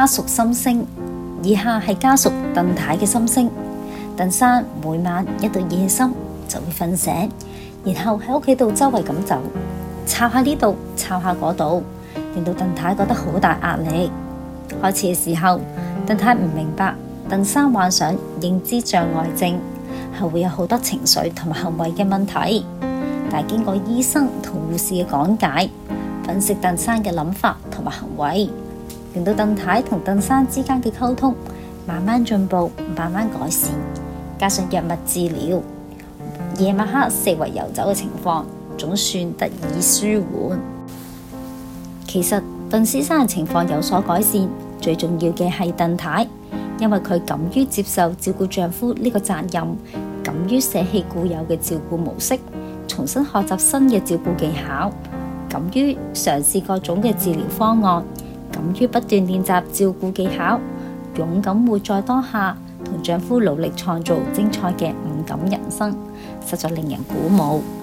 屬心聲，以下係家屬鄧太嘅心聲。鄧生每晚一到夜深就會瞓醒，然後喺屋企度周圍咁走，抄下呢度，抄下嗰度，令到鄧太覺得好大壓力。開始嘅時候，鄧太唔明白鄧生患上認知障礙症，係會有好多情緒同埋行為嘅問題。但係經過醫生同護士嘅講解，分析鄧生嘅諗法同埋行為，令到鄧太同鄧生之間嘅溝通慢慢進步，慢慢改善。加上藥物治療，夜晚黑四圍遊走嘅情況總算得以舒緩。其實鄧先生嘅情況有所改善，最重要嘅係鄧太，因為佢敢於接受照顧丈夫呢個責任，敢於捨棄固有嘅照顧模式，重新學習新嘅照顧技巧，敢於嘗試各種嘅治療方案，敢於不斷練習照顧技巧，勇敢活在當下，同丈夫努力創造精彩嘅五感人生，實在令人鼓舞。